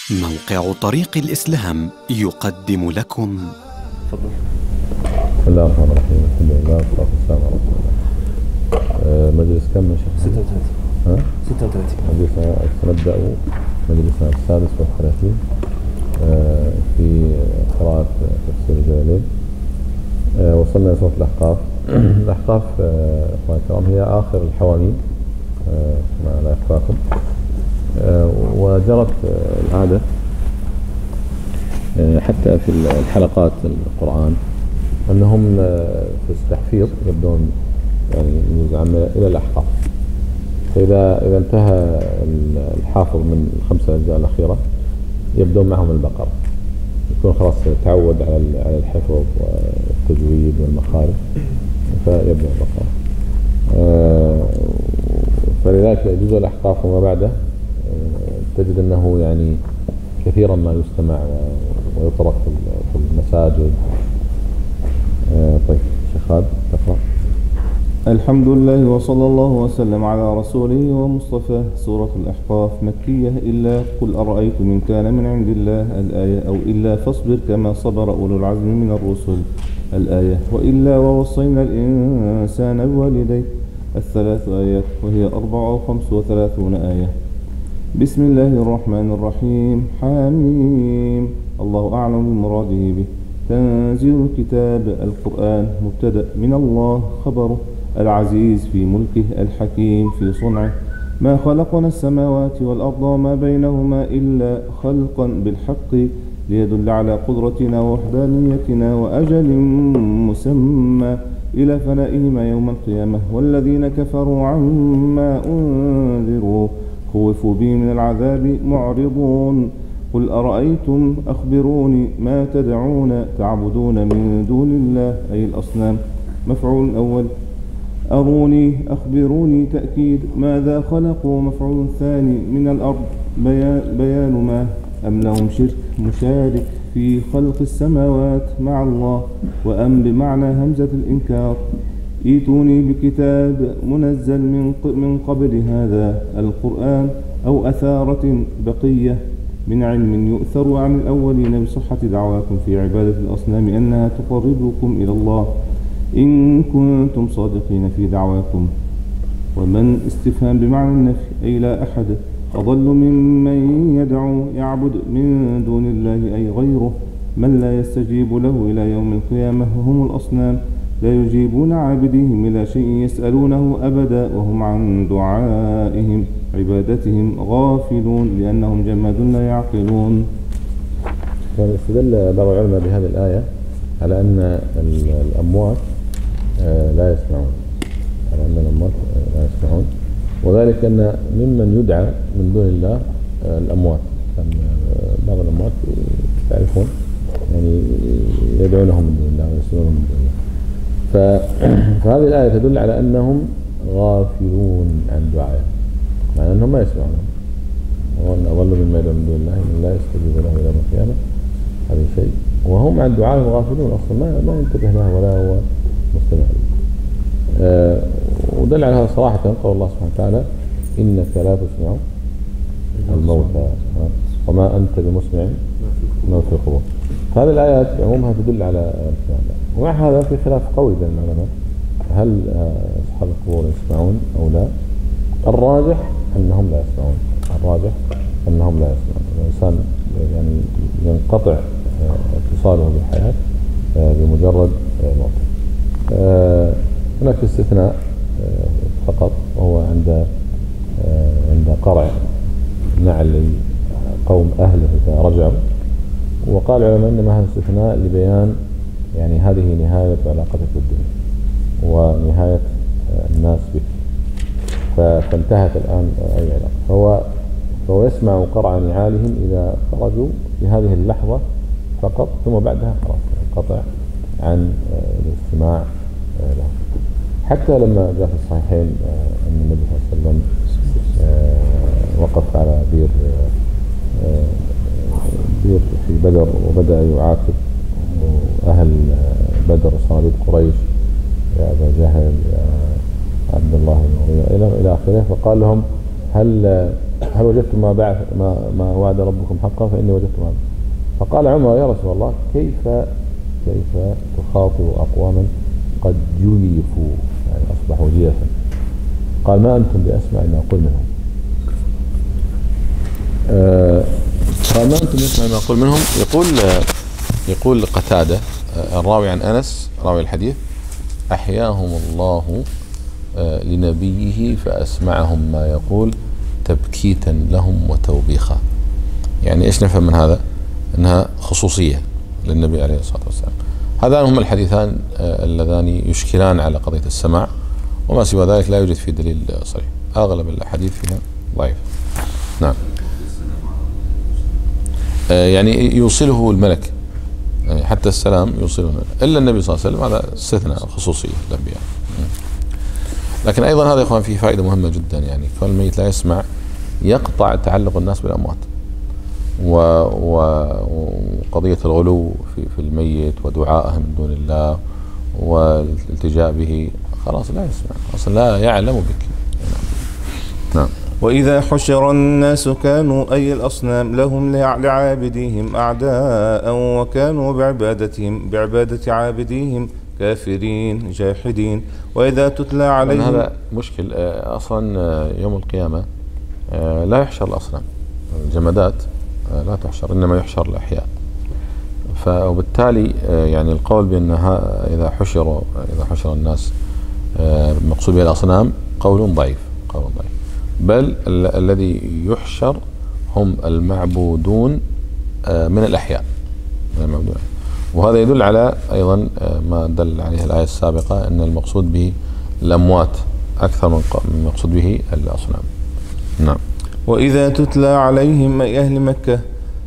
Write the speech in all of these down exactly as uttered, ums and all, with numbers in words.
موقع طريق الإسلام يقدم لكم. تفضل. بسم الله الرحمن الرحيم، الحمد لله والصلاة والسلام على رسول الله. آه مجلس كم يا شيخ؟ ستة وثلاثين. ها؟ ستة وثلاثين. مجلسنا سنبدأ مجلسنا السادس والثلاثين آه في قراءة تفسير الجلالين. آه وصلنا لسورة الأحقاف. الأحقاف آه أخواني الكرام هي آخر الحواميم آه كما لا يخفاكم. آه وجرت آه العادة آه حتى في الحلقات القرآن أنهم آه في التحفيظ يبدون يعني من الجزء إلى الأحقاف. فإذا إذا انتهى الحافظ من الخمسة أجزاء الأخيرة يبدون معهم البقرة، يكون خلاص تعود على على الحفظ والتجويد والمخارج فيبدأ البقرة. آه فلذلك جزء الأحقاف وما بعده تجد أنه يعني كثيرا ما يستمع ويطرق في المساجد. آه طيب شيخ خالد تقرأ. الحمد لله وصلى الله وسلم على رسوله ومصطفاه. سورة الأحقاف مكية إلا قل أرأيتم إن كان من عند الله الآية، أو إلا فاصبر كما صبر أولو العزم من الرسل الآية، وإلا ووصينا الإنسان بوالديه الثلاث آيات، وهي أربع أو خمس وثلاثون آية. بسم الله الرحمن الرحيم. حميم. الله أعلم بمراده به. تنزيل الكتاب القرآن مبتدأ من الله خبره، العزيز في ملكه، الحكيم في صنعه. ما خلقنا السماوات والأرض وما بينهما إلا خلقا بالحق ليدل على قدرتنا ووحدانيتنا وأجل مسمى إلى فنائهما يوم القيامة. والذين كفروا عما أنذروا خوفوا به من العذاب معرضون. قل أرأيتم أخبروني ما تدعون تعبدون من دون الله، أي الأصنام. مفعول أول. أروني أخبروني تأكيد ماذا خلقوا. مفعول ثاني من الأرض. بيان, بيان ما أم لهم شرك مشارك في خلق السماوات مع الله، وأم بمعنى همزة الإنكار. ايتوني بكتاب منزل من, من قبل هذا القرآن أو أثارة بقية من علم يؤثر عن الأولين بصحة دعواكم في عبادة الأصنام أنها تقربكم إلى الله إن كنتم صادقين في دعواكم. ومن استفهام بمعنى النفي، أي لا أحد أضل ممن يدعو يعبد من دون الله، أي غيره من لا يستجيب له إلى يوم القيامة، وهم الأصنام لا يجيبون عابديهم إلى شيء يسألونه أبدا، وهم عن دعائهم عبادتهم غافلون لأنهم جماد لا يعقلون. واستدل بعض العلماء بهذه الآية على أن الأموات لا يسمعون، على أن الأموات لا يسمعون، وذلك أن ممن يدعى من دون الله الأموات. بعض الأموات تعرفون يعني يدعونهم من دون الله ويسألونهم من دون الله. فهذه الآية تدل على أنهم غافلون عن دعائهم، مع أنهم ما يسمعون. وأن أضل مما يدعو من دون الله من لا يستجيب له إلى يوم القيامة، هذا شيء، وهم عن دعائهم غافلون أصلا ما ما ينتبه له ولا هو مستمع له. آه ودل على هذا صراحة قول الله سبحانه وتعالى إنك لا تسمع الموتى وما أنت بمسمع ما في القبور. هذه الآيات عمومها تدل على الكلام. ومع هذا في خلاف قوي بين العلماء، هل أصحاب القبور يسمعون أو لا؟ الراجح أنهم لا يسمعون، الراجح أنهم لا يسمعون. الإنسان يعني ينقطع اتصاله بالحياة بمجرد موت. هناك استثناء فقط، وهو عند عند قرع نعل قوم أهله إذا رجعوا. وقال العلماء إنما هذا استثناء لبيان يعني هذه نهاية علاقتك بالدنيا ونهاية الناس بك، فانتهت الآن أي علاقة. فهو فهو يسمع قرع نعالهم إذا خرجوا في هذه اللحظة فقط، ثم بعدها خلاص انقطع عن الاستماع لهم. حتى لما جاء في الصحيحين أن النبي صلى الله عليه وسلم وقف على بير بير في بدر وبدأ يعاتب أهل بدر وصناديد قريش، يا أبا جهل يا عبد الله بن أبي إلى إلى آخره، فقال لهم هل هل وجدتم ما بعث ما, ما وعد ربكم حقا؟ فإني وجدت هذا. فقال عمر يا رسول الله كيف كيف تخاطب أقواما قد جلفوا يعني أصبحوا جيفا؟ قال ما أنتم بأسمع ما أقول منهم. آه قال ما أنتم بأسمع ما أقول منهم. يقول يقول قتادة الراوي عن أنس راوي الحديث أحياهم الله لنبيه فأسمعهم ما يقول تبكيتا لهم وتوبيخا. يعني إيش نفهم من هذا؟ أنها خصوصية للنبي عليه الصلاة والسلام. هذان هم الحديثان اللذان يشكلان على قضية السماع، وما سوى ذلك لا يوجد فيه دليل صريح. أغلب الأحاديث فيها ضعيف. نعم. يعني يوصله الملك، يعني حتى السلام يوصله إلا النبي صلى الله عليه وسلم، هذا استثناء خصوصية الأنبياء. لكن أيضا هذا يا إخوان فيه فائدة مهمة جدا، يعني كون الميت لا يسمع يقطع تعلق الناس بالأموات، وقضية الغلو في, في الميت ودعائه من دون الله والالتجاء به، خلاص لا يسمع، أصلا لا يعلم بك. نعم. وإذا حشر الناس كانوا أي الأصنام لهم لعابديهم أعداء وكانوا بعبادتهم بعبادة عابديهم كافرين جاحدين. وإذا تتلى عليهم، هذا مشكل أصلا يوم القيامة لا يحشر الأصنام، الجمادات لا تحشر، إنما يحشر الأحياء. فبالتالي يعني القول بأنها إذا حشروا إذا حشر الناس مقصود بها الأصنام قول ضعيف، قول ضعيف. بل الذي يحشر هم المعبودون من الأحياء، من المعبودون. وهذا يدل على أيضا ما دل عليه الآية السابقة أن المقصود به الأموات أكثر من المقصود به الأصنام. نعم. وإذا تتلى عليهم أي أهل مكة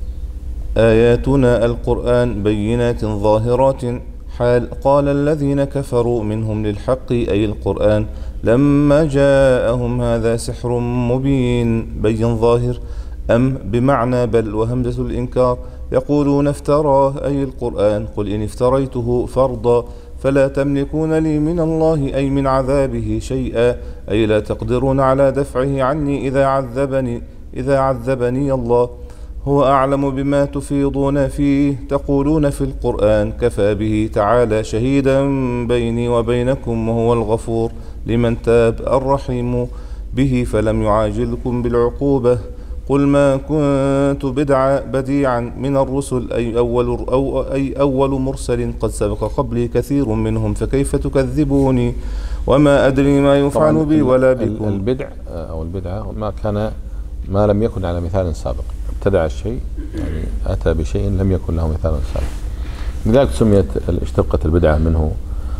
آياتنا القرآن بينات ظاهرات حال قال الذين كفروا منهم للحق أي القرآن لما جاءهم هذا سحر مبين بين ظاهر أم بمعنى بل وهمزة الإنكار يقولون افتراه أي القرآن قل إن افتريته فرضا فلا تملكون لي من الله أي من عذابه شيئا أي لا تقدرون على دفعه عني إذا عذبني إذا عذبني الله هو أعلم بما تفيضون فيه تقولون في القرآن كفى به تعالى شهيدا بيني وبينكم وهو الغفور لمن تاب الرحيم به فلم يعاجلكم بالعقوبة قل ما كنت بدعا بديعا من الرسل أي أول, أو أي أول مرسل قد سبق قبلي كثير منهم فكيف تكذبوني وما أدري ما يفعل بي ولا بكم. البدع أو البدعة ما كان ما لم يكن على مثال سابق، ابتدع الشيء يعني أتى بشيء لم يكن له مثال سابق، لذلك سميت اشتقت البدعة منه.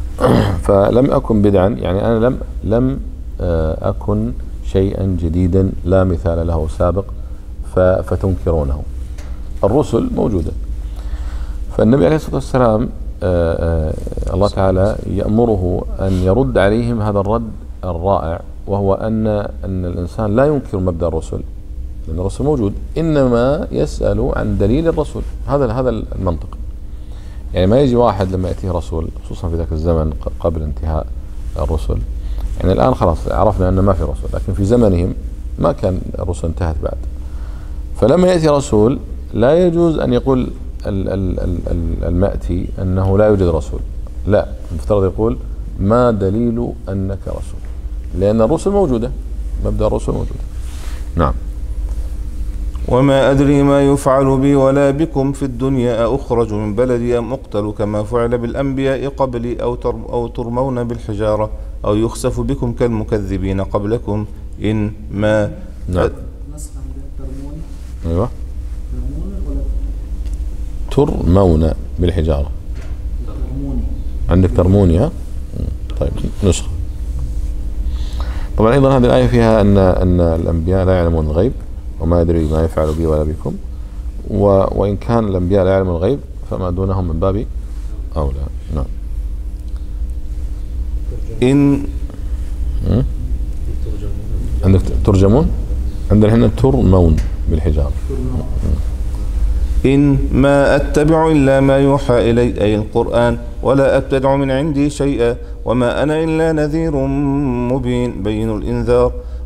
فلم أكن بدعا يعني أنا لم لم أكن شيئا جديدا لا مثال له سابق فتنكرونه. الرسل موجودة، فالنبي عليه الصلاة والسلام الله تعالى يأمره أن يرد عليهم هذا الرد الرائع، وهو أن أن الإنسان لا ينكر مبدأ الرسل لأن الرسل موجود، إنما يسأل عن دليل الرسول. هذا هذا المنطق. يعني ما يجي واحد لما يأتيه رسول خصوصا في ذاك الزمن قبل انتهاء الرسل، يعني الآن خلاص عرفنا أن ما في رسول، لكن في زمنهم ما كان الرسل انتهت بعد. فلما يأتي رسول لا يجوز أن يقول المأتي أنه لا يوجد رسول، لا، المفترض يقول ما دليل أنك رسول، لأن الرسل موجودة، مبدأ الرسل موجودة. نعم. وما أدري ما يفعل بي ولا بكم في الدنيا أخرج من بلدي أم أقتل كما فعل بالأنبياء قبلي أو أو ترمون بالحجارة أو يخسف بكم كالمكذبين قبلكم إن ما. نعم. أيوة. ترمون بالحجارة. عندك ترموني ها؟ طيب نسخة. طبعا أيضا هذه الآية فيها أن أن الأنبياء لا يعلمون الغيب وما يدري ما يفعل بي ولا بكم، وإن كان الأنبياء لا يعلمون الغيب فما دونهم من باب أولى. نعم. إن عندك ترجمون، عندنا هنا ترمون بالحجارة. إن ما أتبع إلا ما يوحى إلي أي القرآن ولا أبتدع من عندي شيئا وما أنا إلا نذير مبين بين الإنذار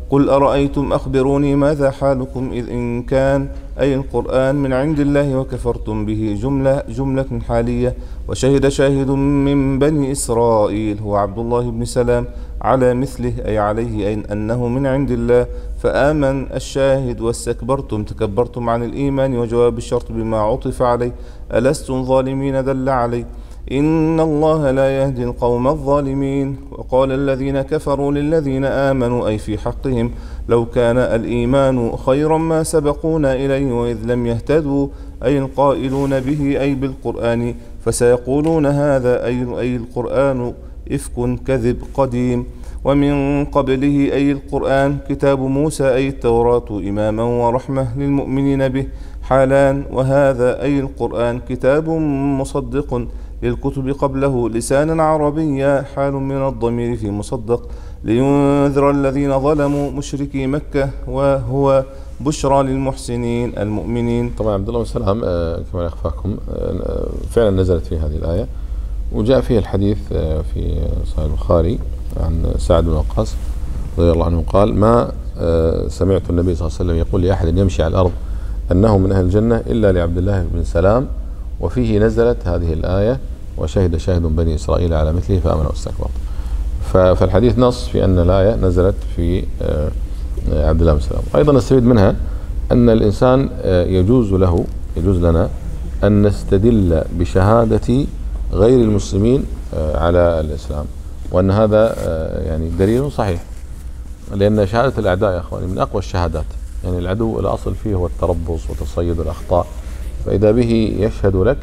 قل أرأيتم أخبروني ماذا حالكم إذ إن كان أي القرآن من عند الله وكفرتم به جملة, جملة حالية. وشهد شاهد من بني إسرائيل هو عبد الله بن سلام على مثله أي عليه أي أنه من عند الله فآمن الشاهد واستكبرتم تكبرتم عن الإيمان. وجواب الشرط بما عطف عليه ألستم ظالمين دل عليه إن الله لا يهدي القوم الظالمين. وقال الذين كفروا للذين آمنوا أي في حقهم لو كان الإيمان خيرا ما سبقونا إليه وإذ لم يهتدوا أي القائلون به أي بالقرآن فسيقولون هذا أي, أي القرآن إفك كذب قديم. ومن قبله أي القرآن كتاب موسى أي التوراة إماما ورحمة للمؤمنين به حالان. وهذا أي القرآن كتاب مصدق للكتب قبله لسانا عربيا حال من الضمير في مصدق لينذر الذين ظلموا مشركي مكة وهو بشرى للمحسنين المؤمنين. طبعا عبد الله بن سلام كما يخفاكم فعلا نزلت في هذه الآية وجاء فيه الحديث في صحيح البخاري عن سعد بن وقاص رضي الله عنه قال ما سمعت النبي صلى الله عليه وسلم يقول لأحد يمشي على الأرض أنه من أهل الجنة إلا لعبد الله بن سلام وفيه نزلت هذه الآية وشهد شاهد بني إسرائيل على مثله فآمن واستكبر. فالحديث نص في أن الآية نزلت في عبد الله بن سلام. أيضا نستفيد منها أن الإنسان يجوز له يجوز لنا أن نستدل بشهادة غير المسلمين على الإسلام وأن هذا يعني دليل صحيح لأن شهادة الأعداء يا أخواني من أقوى الشهادات. يعني العدو الأصل فيه هو التربص وتصيد الأخطاء فإذا به يشهد لك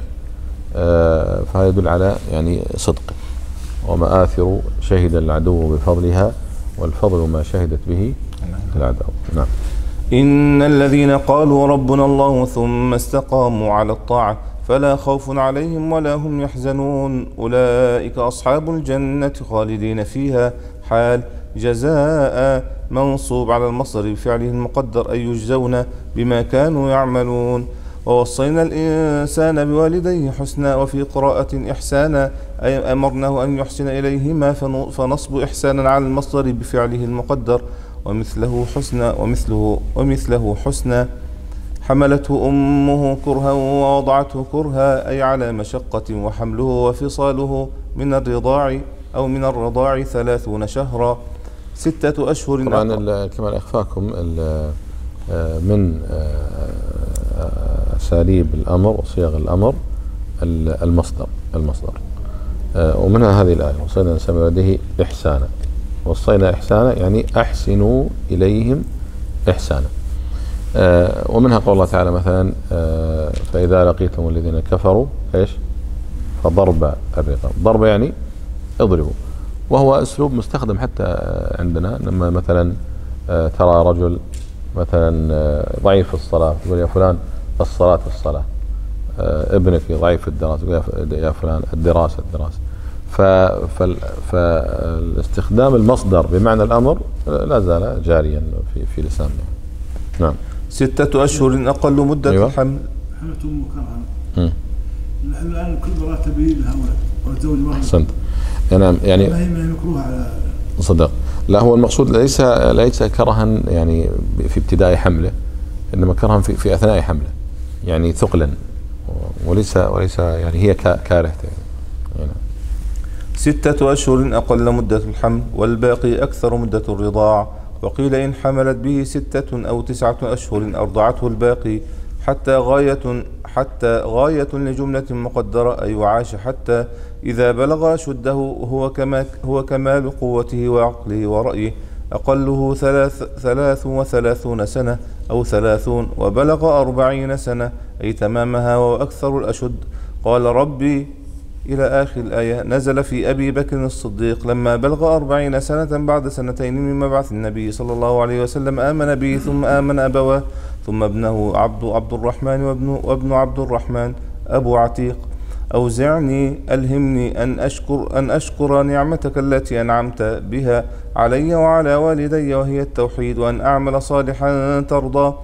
فهذا يدل على يعني صدق ومآثر شهد العدو بفضلها والفضل ما شهدت به الأعداء. نعم. إن الذين قالوا ربنا الله ثم استقاموا على الطاعة فلا خوف عليهم ولا هم يحزنون أولئك أصحاب الجنة خالدين فيها حال جزاء منصوب على المصدر بفعله المقدر أي يجزون بما كانوا يعملون. ووصينا الإنسان بوالديه حسنا وفي قراءة إحسانا أي أمرناه أن يحسن إليهما فنصب إحسانا على المصدر بفعله المقدر ومثله حسنا ومثله, ومثله حسنا. حملته أمه كرها ووضعته كرها أي على مشقة وحمله وفصاله من الرضاع أو من الرضاع ثلاثون شهرا ستة أشهر. طبعا كما أخفاكم من أساليب الأمر وصيغ الأمر المصدر المصدر ومنها هذه الآية وصينا الإنسان بوالديه إحسانا. وصينا إحسانا يعني أحسنوا إليهم إحسانا. ومنها قول الله تعالى مثلا فإذا لقيتم الذين كفروا إيش فضرب الرقاب. ضرب يعني اضربوا وهو أسلوب مستخدم حتى عندنا لما مثلا ترى رجل مثلا ضعيف في الصلاة تقول يا فلان الصلاة الصلاة ابنك ضعيف في الدراسة يا فلان الدراسة الدراسة. فالاستخدام المصدر بمعنى الأمر لا زال جاريا في في لساننا. نعم. ستة أشهر أقل مدة أيوة. الحمل. حملته مكرها. الآن كل مرة تبين لها والزوج ما. أحسنت. نعم يعني. ما هي مكروهة على. صدق. لا هو المقصود ليس ليس كرها يعني في ابتداء حمله إنما كرها في في أثناء حمله يعني ثقلا وليس وليس يعني هي كارهته يعني. ستة أشهر أقل مدة الحمل والباقي أكثر مدة الرضاع. وقيل إن حملت به ستة أو تسعة أشهر أرضعته الباقي حتى غاية حتى غاية لجملة مقدرة أي وعاش حتى إذا بلغ شده هو كما هو كمال قوته وعقله ورأيه أقله ثلاث ثلاث وثلاثون سنة أو ثلاثون وبلغ أربعين سنة أي تمامها وأكثر الأشد. قال ربي إلى آخر الآية نزل في أبي بكر الصديق لما بلغ أربعين سنة بعد سنتين من مبعث النبي صلى الله عليه وسلم آمن به ثم آمن أبواه ثم ابنه عبد عبد الرحمن وابن, وابن عبد الرحمن أبو عتيق. أوزعني ألهمني أن أشكر, أن أشكر نعمتك التي أنعمت بها علي وعلى والدي وهي التوحيد وأن أعمل صالحا ترضى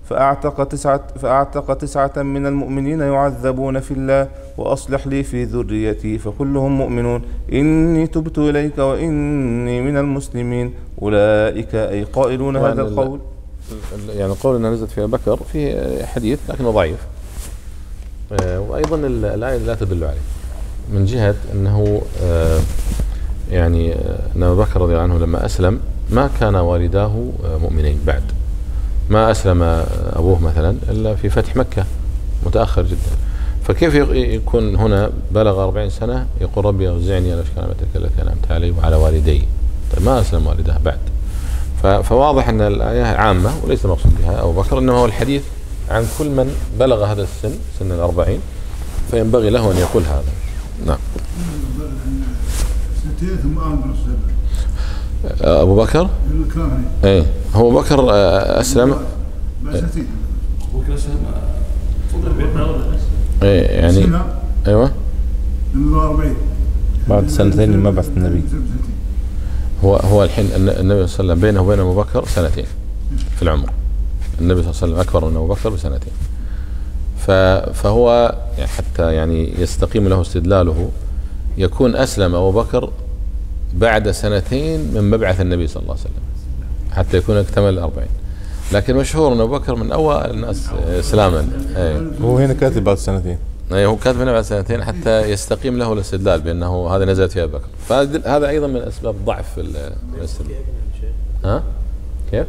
فأعتق تسعة, فأعتق تسعة من المؤمنين يعذبون في الله وأصلح لي في ذريتي فكلهم مؤمنون إني تبت إليك وإني من المسلمين أولئك أي قائلون هذا القول. يعني القول أنها نزلت في أبي بكر في حديث لكنه ضعيف، وأيضا الآية لا تدل عليه من جهة أنه يعني أن أبي بكر رضي الله عنه لما أسلم ما كان والداه مؤمنين بعد، ما أسلم أبوه مثلا إلا في فتح مكة متأخر جدا، فكيف يكون هنا بلغ أربعين سنة يقول ربي أوزعني على أشكال نعمتك التي أنعمت علي وعلى والدي؟ طيب ما أسلم والداه بعد، فواضح أن الآية عامة وليس المقصود بها أبو بكر، إنما هو الحديث عن كل من بلغ هذا السن سن الأربعين فينبغي له أن يقول هذا. نعم. سنتين ثم آمن أبو بكر؟ إيه هو بكر أسلم بعد سنتين. أبو بكر أسلم إيه يعني أيوة بعد سنتين من مبعث النبي. هو هو الحين النبي صلى الله عليه وسلم بينه وبين أبو بكر سنتين في العمر، النبي صلى الله عليه وسلم أكبر من أبو بكر بسنتين، فهو يعني حتى يعني يستقيم له استدلاله يكون أسلم أبو بكر بعد سنتين من مبعث النبي صلى الله عليه وسلم حتى يكون اكتمل الأربعين، لكن مشهور أن أبو بكر من أول الناس إسلاما. هو هنا كاتب بعد سنتين، أي هو كاتب هنا بعد سنتين حتى يستقيم له الاستدلال بأنه هذا نزلت في أبي بكر، فهذا أيضا من أسباب ضعف في الاستدلال. ها كيف؟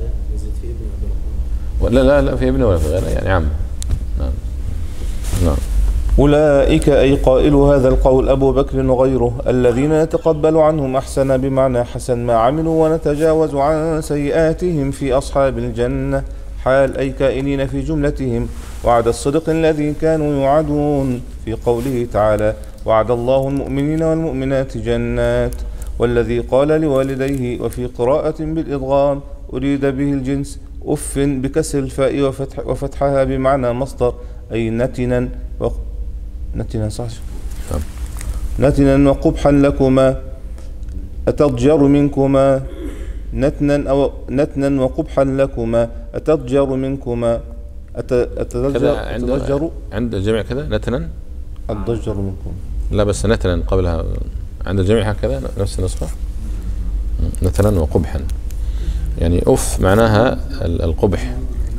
ولا لا لا في ابنه ولا في غيره يعني عام. نعم نعم. أولئك أي قائل هذا القول أبو بكر وغيره الذين نتقبل عنهم أحسن بمعنى حسن ما عملوا ونتجاوز عن سيئاتهم في أصحاب الجنة حال أي كائنين في جملتهم وعد الصدق الذي كانوا يوعدون في قوله تعالى وعد الله المؤمنين والمؤمنات جنات والذي قال لوالديه وفي قراءة بالإضغام أريد به الجنس أف بكسر الفاء وفتح وفتحها بمعنى مصدر أي نتنا و... نتنا صح نتنا وقبحا لكما أتضجر منكما نتنا أو نتنا وقبحا لكما أتضجر منكما أتضجر أتضجر عند الجميع كذا نتنا أتضجر منكم لا بس نتنا قبلها عند الجميع هكذا نفس النسخة نتنا وقبحا يعني أف معناها القبح.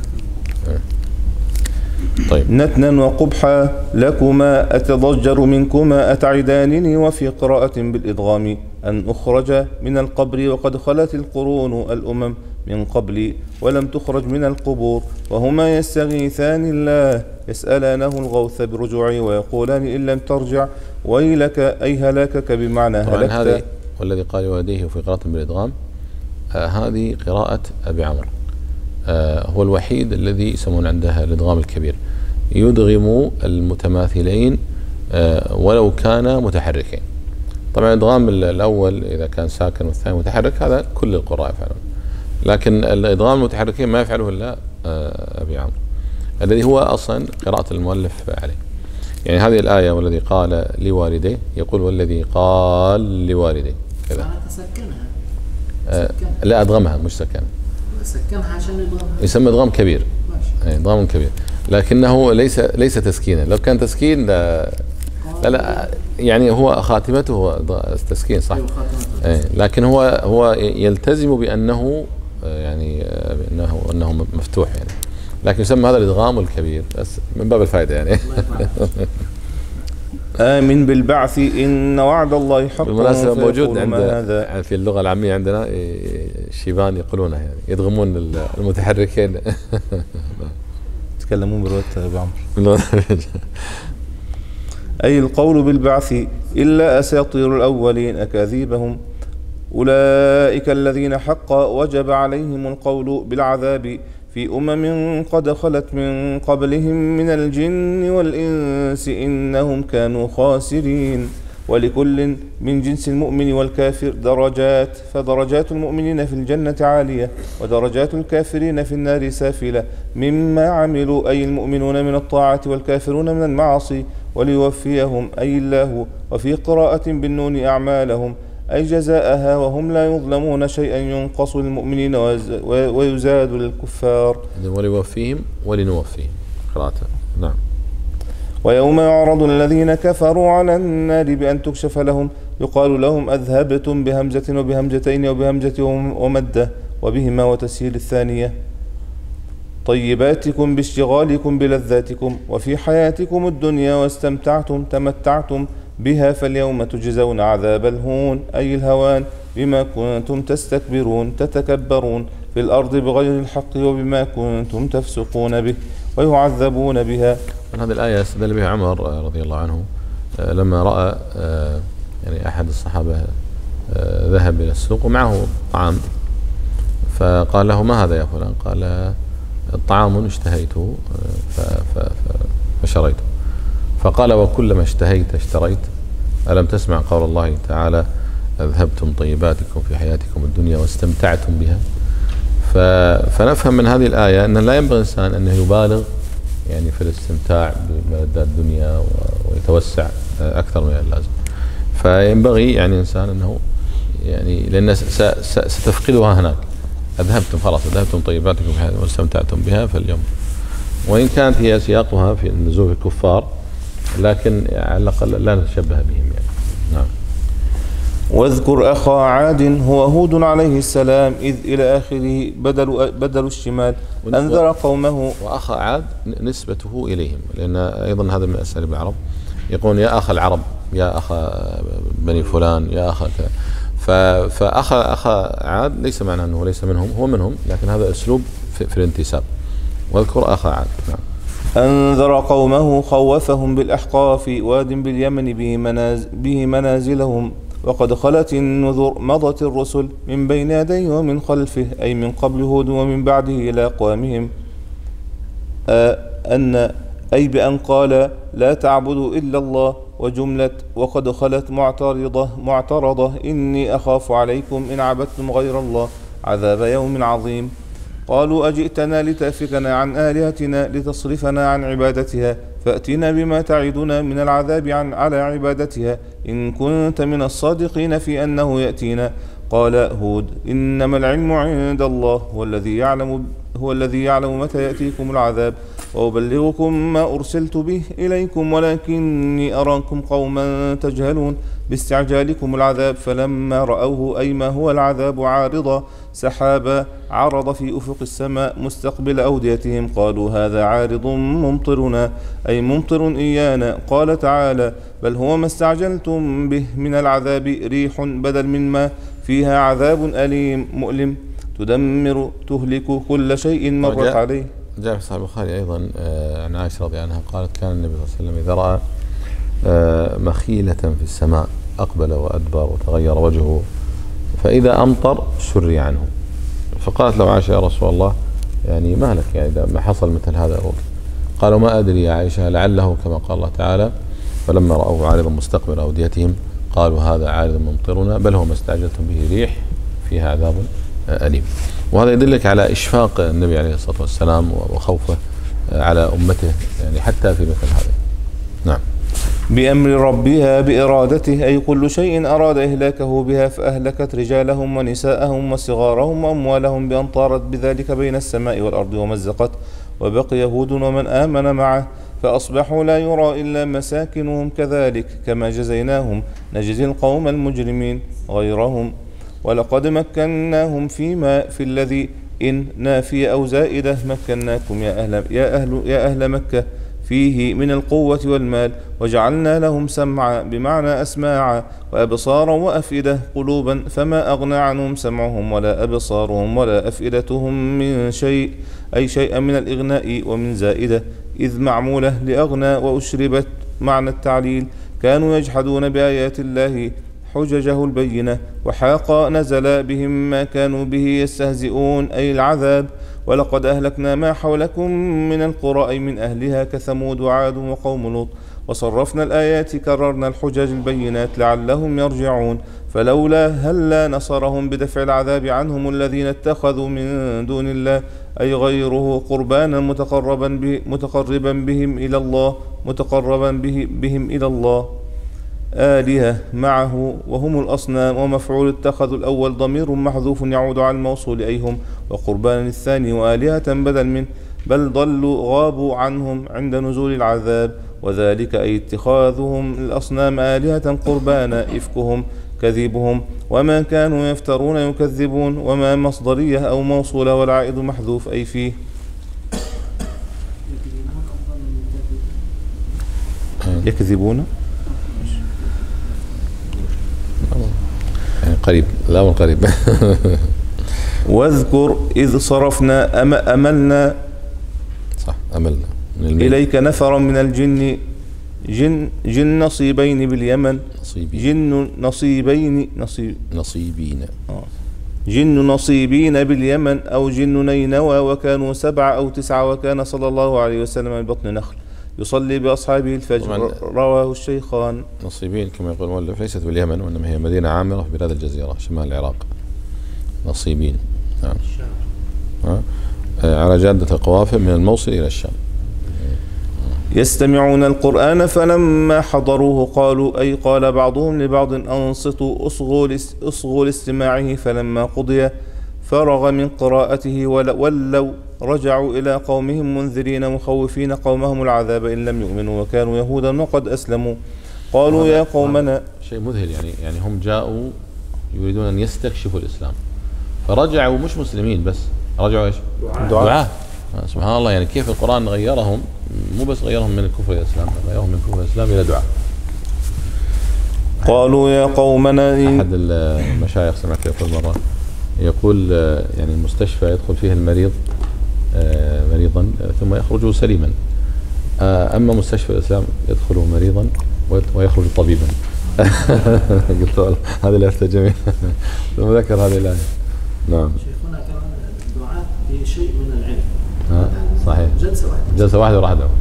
طيب نتنا وقبحا لكما أتضجر منكما أتعدانني وفي قراءة بالإدغام أن أخرج من القبر وقد خلت القرون الأمم من قبلي ولم تخرج من القبور وهما يستغيثان الله يسألانه الغوث برجوعي ويقولان إن لم ترجع ويلك أي هلاكك بمعنى هلكت. هذه والذي قال والديه في قراءة بالإدغام آه هذه قراءة أبي عمرو آه هو الوحيد الذي يسمون عندها الإدغام الكبير يدغم المتماثلين آه ولو كان متحركين. طبعا الإدغام الأول إذا كان ساكن والثاني متحرك هذا كل القراء يفعلون، لكن الإدغام المتحركين ما يفعله إلا آه أبي عمرو الذي هو أصلا قراءة المؤلف عليه. يعني هذه الآية والذي قال لوالديه يقول والذي قال لوالديه كذا سكنها آه لا أدغمها مش سكنها سكنها عشان يدغمها يسمى إدغام كبير ماشي إدغام كبير لكنه ليس ليس تسكينا. لو كان تسكين لا لا, لا يعني هو خاتمته هو تسكين صح إيه لكن هو هو يلتزم بأنه يعني أنه أنه مفتوح يعني لكن يسمى هذا الإدغام الكبير بس من باب الفائدة يعني. آمن بالبعث إن وعد الله حق. بالمناسبة موجود عند يعني في اللغة العامية عندنا الشيبان يقولونها يعني يدغمون المتحركين. يتكلمون برواية أبي عمرو. أي القول بالبعث إلا أساطير الأولين أكاذيبهم أولئك الذين حق وجب عليهم القول بالعذاب في أمم قد خلت من قبلهم من الجن والإنس إنهم كانوا خاسرين ولكل من جنس المؤمن والكافر درجات فدرجات المؤمنين في الجنة عالية ودرجات الكافرين في النار سافلة مما عملوا أي المؤمنون من الطاعة والكافرون من المعاصي وليوفيهم أي الله وفي قراءة بالنون أعمالهم أي جزاءها، وهم لا يظلمون شيئا ينقص للمؤمنين ويزاد للكفار. وليوفيهم ولنوفيهم قراءة. نعم. ويوم يعرض الذين كفروا على النار بأن تكشف لهم يقال لهم أذهبتم بهمزة وبهمزتين وبهمزة ومدة وبهما وتسهيل الثانية طيباتكم باشتغالكم بلذاتكم وفي حياتكم الدنيا واستمتعتم تمتعتم بها فاليوم تجزون عذاب الهون أي الهوان بما كنتم تستكبرون تتكبرون في الأرض بغير الحق وبما كنتم تفسقون به ويعذبون بها. من هذه الآية استدل بها عمر رضي الله عنه لما رأى يعني أحد الصحابة ذهب إلى السوق ومعه طعام، فقال له ما هذا يا فلان؟ قال الطعام اشتهيته فشريته. فقال وكلما اشتهيت اشتريت، ألم تسمع قول الله تعالى أذهبتم طيباتكم في حياتكم الدنيا واستمتعتم بها؟ فنفهم من هذه الآية أن لا ينبغي الإنسان أنه يبالغ يعني في الاستمتاع بملذات الدنيا ويتوسع أكثر من اللازم. فينبغي يعني الإنسان أنه يعني لأن ستفقدها هناك. أذهبتم خلاص أذهبتم طيباتكم واستمتعتم بها فاليوم، وإن كانت هي سياقها في النزول في الكفار لكن على الأقل لا نتشبه بهم يعني. نعم. واذكر أخا عاد هو هود عليه السلام إذ إلى آخره بدل بدل الشمال أنذر قومه. وأخا عاد نسبته إليهم، لأن أيضا هذا من أساليب العرب، يقول يا أخ العرب، يا أخ بني فلان، يا أخ كذا. فأخا أخا عاد ليس معناه أنه ليس منهم، هو منهم، لكن هذا أسلوب في, في الانتساب. واذكر أخا عاد. نعم. أنذر قومه خوفهم بالأحقاف واد باليمن به, مناز به منازلهم وقد خلت النذر مضت الرسل من بين يديه ومن خلفه أي من قبل هود ومن بعده إلى أقوامهم أن أي بأن قال لا تعبدوا إلا الله، وجملة وقد خلت معترضة معترضة إني أخاف عليكم إن عبدتم غير الله عذاب يوم عظيم. قالوا أجئتنا لتأفكنا عن آلهتنا لتصرفنا عن عبادتها فأتنا بما تعدنا من العذاب عن على عبادتها إن كنت من الصادقين في أنه يأتينا. قال هود إنما العلم عند الله هو الذي يعلم هو الذي يعلم متى يأتيكم العذاب وأبلغكم ما أرسلت به إليكم ولكني أراكم قوما تجهلون باستعجالكم العذاب فلما رأوه أي ما هو العذاب عارضا سحابا عرض في أفق السماء مستقبل أوديتهم قالوا هذا عارض ممطرنا أي ممطر إيانا. قال تعالى بل هو ما استعجلتم به من العذاب ريح بدل من ما فيها عذاب أليم مؤلم تدمر تهلك كل شيء مرت عليه. جاء في صحيح البخاري أيضا عن عائشة رضي عنها قالت كان النبي صلى الله عليه وسلم إذا رأى مخيلة في السماء أقبل وأدبر وتغير وجهه فإذا أمطر شري عنه. فقالت له عائشة يا رسول الله يعني ما لك يعني ما حصل مثل هذا الوقت؟ قالوا ما أدري يا عائشة لعله كما قال الله تعالى فلما رأوه عارضا مستقبل أوديتهم قالوا هذا عارض ممطرنا بل هو ما استعجلتم به ريح فيها عذاب أليم. وهذا يدلك على إشفاق النبي عليه الصلاة والسلام وخوفه على أمته يعني حتى في مثل هذا. نعم. بأمر ربها بإرادته أي كل شيء أراد إهلاكه بها فأهلكت رجالهم ونساءهم وصغارهم وأموالهم بأن طارت بذلك بين السماء والأرض ومزقت وبقي يهود ومن آمن معه فأصبحوا لا يرى إلا مساكنهم كذلك كما جزيناهم نجزي القوم المجرمين غيرهم. ولقد مكناهم فيما في الذي إن نافية أو زائدة مكناكم يا أهل, يا أهل, يا أهل مكة فيه من القوة والمال وجعلنا لهم سمعا بمعنى أسماعا وأبصارا وأفئدة قلوبا فما أغنى عنهم سمعهم ولا أبصارهم ولا أفئدتهم من شيء أي شيئا من الإغناء ومن زائدة إذ معمولة لأغنى وأشربت معنى التعليل كانوا يجحدون بآيات الله حججه البينة وحاق نزل بهم ما كانوا به يستهزئون أي العذاب. ولقد أهلكنا ما حولكم من القرى أي من أهلها كثمود وعاد وقوم لوط وصرفنا الآيات كررنا الحجج البينات لعلهم يرجعون. فلولا هلا نصرهم بدفع العذاب عنهم الذين اتخذوا من دون الله أي غيره قربانا متقربا, به متقربا بهم إلى الله متقربا به بهم إلى الله آلهة معه وهم الأصنام. ومفعول اتخذوا الأول ضمير محذوف يعود على الموصول أيهم، وقربان الثاني وآلهة بدل من بل ضلوا غابوا عنهم عند نزول العذاب. وذلك أي اتخاذهم الأصنام آلهة قربانا إفكهم كذبهم، وما كانوا يفترون يكذبون. وما مصدرية أو موصولة والعائد محذوف أي فيه. يكذبون يعني قريب، لا من قريب. واذكر إذ صرفنا أم أملنا صح أملنا إليك نفرا من الجن جن جن نصيبين باليمن نصيبين جن نصيبين نصيب نصيبين آه. جن نصيبين باليمن أو جن نينوى وكانوا سبعة أو تسعة. وكان صلى الله عليه وسلم من بطن نخل يصلي بأصحابه الفجر. رواه الشيخان. نصيبين كما يقول المؤلف ليست باليمن، وإنما هي مدينة عامرة في بلاد الجزيرة شمال العراق. نصيبين نعم. على جادة القوافل من الموصل إلى الشام. يستمعون القرآن فلما حضروه قالوا أي قال بعضهم لبعض أنصتوا أصغوا لاستماعه. فلما قضي فرغ من قراءته ولوا رجعوا إلى قومهم منذرين مخوفين قومهم العذاب إن لم يؤمنوا وكانوا يهودا وقد أسلموا. قالوا يا قومنا شيء مذهل يعني يعني هم جاءوا يريدون أن يستكشفوا الإسلام، فرجعوا مش مسلمين بس، رجعوا إيش؟ دعاة. سبحان الله، يعني كيف القرآن غيرهم، مو بس غيرهم من الكفر إلى الإسلام، غيرهم من الكفر إلى الإسلام إلى دعاء. قالوا يا قومنا. أحد المشايخ سمعت يقول مرة يقول يعني المستشفى يدخل فيه المريض مريضا ثم يخرج سليما، أما مستشفى الإسلام يدخل مريضا ويخرج طبيبا. قلت هذه الآية جميلة. ثم ذكر هذه الآية. نعم. شيخنا كمان الدعاء في شيء من العلم. آه صحيح. جلسة واحدة. جلسة واحدة وراح دعوة.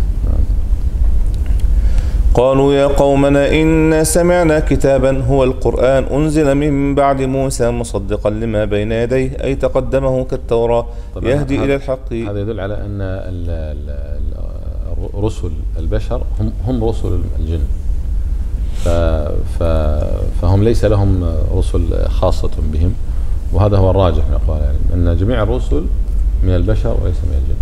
قالوا يا قومنا إنا سمعنا كتابا هو القرآن أنزل من بعد موسى مصدقا لما بين يديه أي تقدمه كالتوراة يهدي إلى الحق. هذا يدل على أن رسل البشر هم هم رسل الجن، فهم ليس لهم رسل خاصة بهم، وهذا هو الراجح من أقوال يعني أن جميع الرسل من البشر وليس من الجن.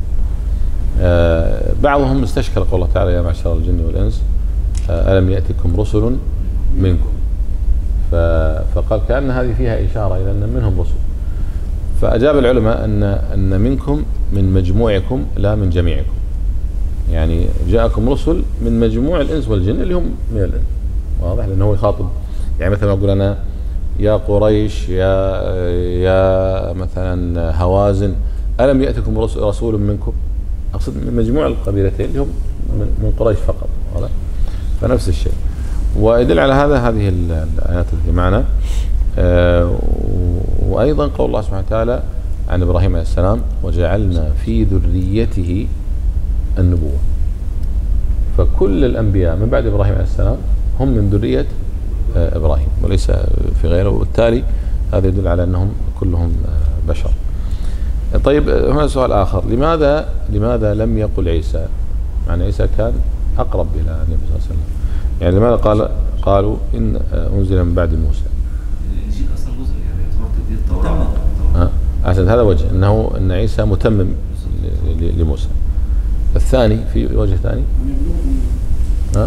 بعضهم استشكل قول الله تعالى يا معشر الجن والإنس ألم يأتكم رسل منكم، فقال كأن هذه فيها إشارة إلى أن منهم رسل، فأجاب العلماء أن أن منكم من مجموعكم لا من جميعكم، يعني جاءكم رسل من مجموع الإنس والجن اللي هم من الإنس، واضح، لأنه هو يخاطب يعني مثلا أقول أنا يا قريش يا يا مثلا هوازن ألم يأتكم رسول منكم، أقصد من مجموع القبيلتين اللي هم من قريش فقط، واضح، فنفس الشيء. ويدل على هذا هذه الآيات التي معنا، آه وأيضا قول الله سبحانه وتعالى عن إبراهيم عليه السلام وجعلنا في ذريته النبوة، فكل الأنبياء من بعد إبراهيم عليه السلام هم من ذرية آه إبراهيم وليس في غيره، وبالتالي هذا يدل على أنهم كلهم آه بشر. طيب هنا سؤال آخر، لماذا لماذا لم يقل عيسى؟ مع عيسى كان أقرب إلى النبي صلى الله عليه وسلم، يعني لماذا قال قالوا إن أنزل من بعد موسى؟ الإنجيل أصلا جزء يعني يعتبر تجديد التوراة. آه. عشان هذا وجه أنه أن عيسى متمم لموسى. الثاني في وجه ثاني آه.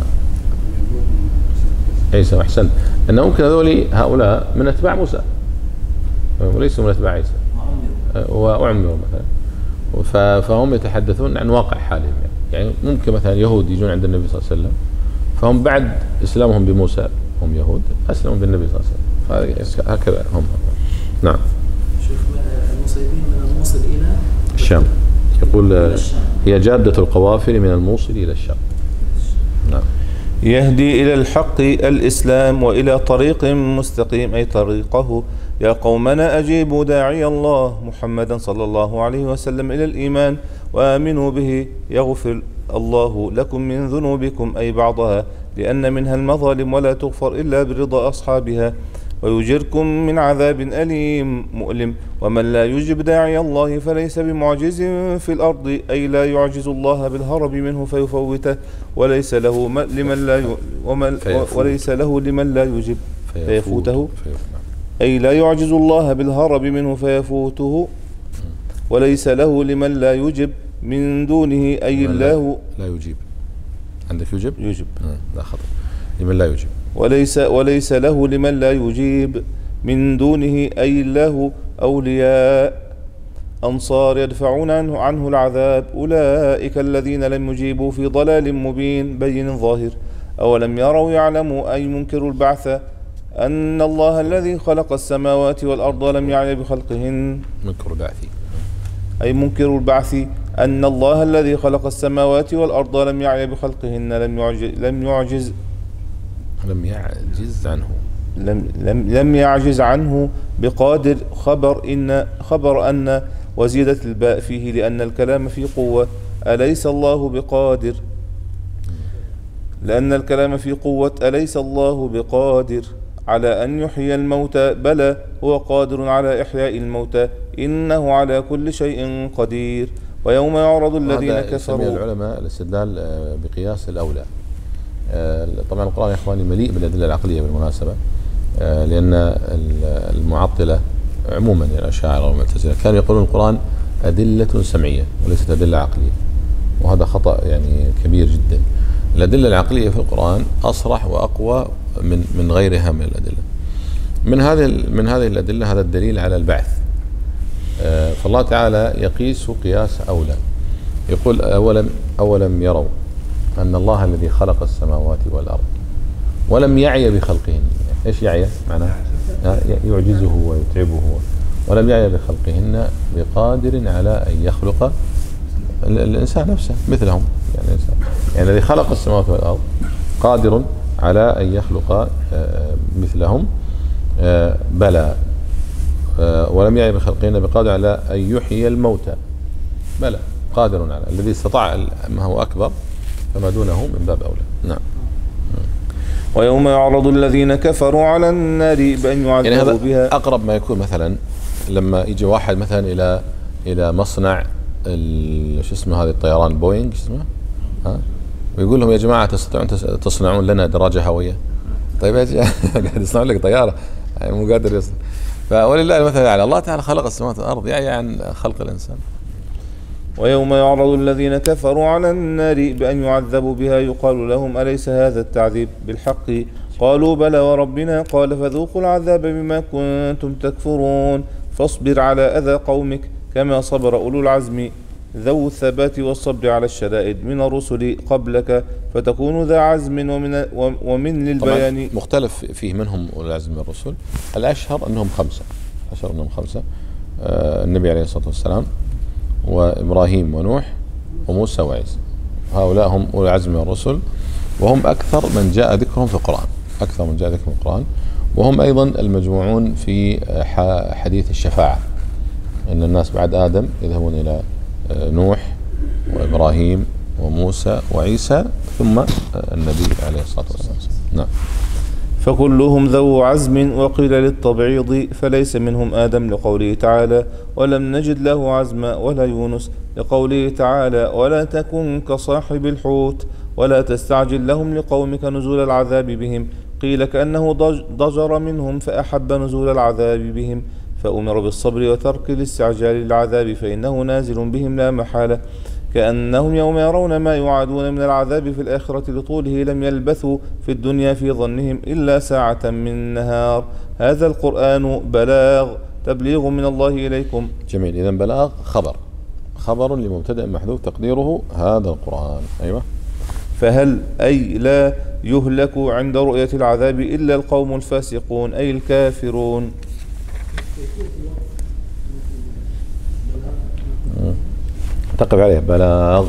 عيسى أحسنت، أنه ممكن هذول هؤلاء من أتباع موسى وليسوا من أتباع عيسى وأعمروا مثلا، فهم يتحدثون عن واقع حالهم، يعني ممكن مثلا يهود يجون عند النبي صلى الله عليه وسلم فهم بعد إسلامهم بموسى هم يهود أسلموا بالنبي صلى الله عليه وسلم، هكذا هم. نعم. شيخ المصيبين من الموصل إلى الشام، يقول هي جادة القوافل من الموصل إلى الشام. نعم. يهدي إلى الحق الإسلام وإلى طريق مستقيم أي طريقه. يا قومنا أجيبوا داعي الله محمدا صلى الله عليه وسلم إلى الإيمان وآمنوا به يغفر الله لكم من ذنوبكم أي بعضها، لأن منها المظالم ولا تغفر إلا برضا أصحابها. ويجركم من عذاب أليم مؤلم. ومن لا يجب داعي الله فليس بمعجز في الأرض، أي لا يعجز الله بالهرب منه فيفوته، وليس له لمن لا ي... ومن... وليس له لمن لا يجب فيفوته، أي لا يعجز الله بالهرب منه فيفوته، وليس له لمن لا يجب من دونه، أي الله لا يجيب. عندك يجب؟ يجب لا خطأ، لمن لا يجيب. وليس وليس له لمن لا يجيب من دونه، أي الله أولياء أنصار يدفعون عنه, عنه العذاب، أولئك الذين لم يجيبوا في ضلال مبين بين ظاهر. أولم يروا يعلموا أي منكر البعث أن الله الذي خلق السماوات والأرض ولم يعي بخلقهن، منكر البعث أي منكر البعث أن الله الذي خلق السماوات والأرض ولم يعي بخلقهن لم يعجز لم يعجز لم يعجز عنه لم لم لم يعجز عنه بقادر. خبر إن خبر أن وزيدت الباء فيه لأن الكلام في قوة، أليس الله بقادر، لأن الكلام في قوة أليس الله بقادر على أن يحيي الموتى، بلى هو قادر على إحياء الموتى، إنه على كل شيء قدير. ويوم يعرض الذين كفروا، العلماء الاستدلال بقياس الأولى. طبعا القرآن يا إخواني مليء بالأدلة العقلية بالمناسبة، لأن المعطلة عموما يعني الأشاعرة والمعتزلة كانوا يقولون القرآن أدلة سمعية وليست أدلة عقلية، وهذا خطأ يعني كبير جدا. الأدلة العقلية في القرآن أصرح وأقوى من من غيرها من الأدلة. من هذه من هذه الأدلة هذا الدليل على البعث. فالله تعالى يقيس قياس أولى، يقول أولم أولم يروا أن الله الذي خلق السماوات والأرض ولم يعي بخلقهن. إيش يعي؟ معناه يعجزه ويتعبه، ولم يعي بخلقهن بقادر على أن يخلق الإنسان نفسه مثلهم. يعني الإنسان يعني الذي خلق السماوات والأرض قادر على أن يخلق مثلهم، بلى. ولم يعي بخلقهن بقادر على أن يحيي الموتى، بلى قادر على. الذي استطاع ما هو أكبر فما دونه من باب أولى. نعم. ويوم يعرض الذين كفروا على النار بأن يعذبوا يعني هذا بها. أقرب ما يكون مثلا لما يجي واحد مثلا إلى إلى مصنع شو اسمه هذه الطيران بوينغ شو اسمه ها، ويقول لهم يا جماعة تستطيعون تصنعون لنا دراجة هوية. طيب قاعد يصنعون لك طيارة يعني مو قادر يصنع. فولله المثل الأعلى. الله تعالى خلق السماوات والأرض يعني عن خلق الإنسان. ويوم يعرض الذين كفروا على النار بأن يعذبوا بها يقال لهم أليس هذا التعذيب بالحق؟ قالوا بلى وربنا. قال فذوقوا العذاب بما كنتم تكفرون، فاصبر على أذى قومك كما صبر أولو العزم ذو الثبات والصبر على الشدائد من الرسل قبلك فتكون ذا عزم ومن, ومن للبيان. مختلف فيه منهم أولو العزم من الرسل. الأشهر أنهم خمسة، أشهر أنهم خمسة، آه النبي عليه الصلاة والسلام وإبراهيم ونوح وموسى وعيسى، هؤلاء هم أولو العزم من الرسل، وهم أكثر من جاء ذكرهم في القرآن، أكثر من جاء ذكرهم في القرآن. وهم أيضا المجموعون في حديث الشفاعة، أن الناس بعد آدم يذهبون إلى نوح وإبراهيم وموسى وعيسى ثم النبي عليه الصلاة والسلام. نعم. فكلهم ذو عزم، وقيل للتبعيض فليس منهم آدم لقوله تعالى ولم نجد له عزما، ولا يونس لقوله تعالى ولا تكن كصاحب الحوت، ولا تستعجل لهم لقومك نزول العذاب بهم. قيل كأنه ضجر منهم فأحب نزول العذاب بهم، فأمر بالصبر وترك الاستعجال للعذاب فإنه نازل بهم لا محالة. كأنهم يوم يرون ما يوعدون من العذاب في الآخرة لطوله لم يلبثوا في الدنيا في ظنهم إلا ساعة من نهار. هذا القرآن بلاغ تبليغ من الله إليكم. جميل. إذن بلاغ خبر، خبر لمبتدأ محذوف تقديره هذا القرآن. أيوة. فهل أي لا يهلك عند رؤية العذاب إلا القوم الفاسقون أي الكافرون. تقف عليه بلاغ.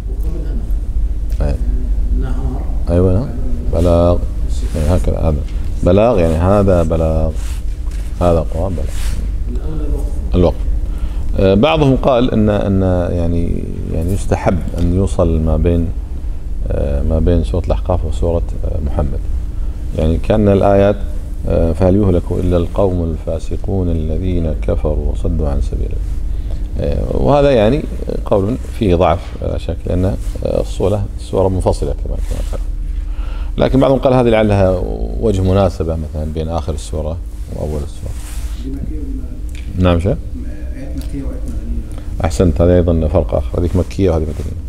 نهار. أيوة بلاغ يعني هكذا، هذا بلاغ يعني هذا بلاغ، هذا القرآن بلاغ. الوقت. بعضهم قال ان ان يعني يعني يستحب ان يوصل ما بين ما بين سورة الأحقاف وسورة محمد، يعني كأن الآيات فهل يهلك إلا القوم الفاسقون الذين كفروا وصدوا عن سبيل الله. وهذا يعني قول فيه ضعف لا شك، لأن الصورة السورة منفصلة كما كما قال. لكن بعضهم قال هذه لعلها وجه مناسبة مثلا بين آخر السورة وأول السورة. نعم شيء. أحسنت، هذا أيضا فرق آخر، هذيك مكية وهذه مدنية.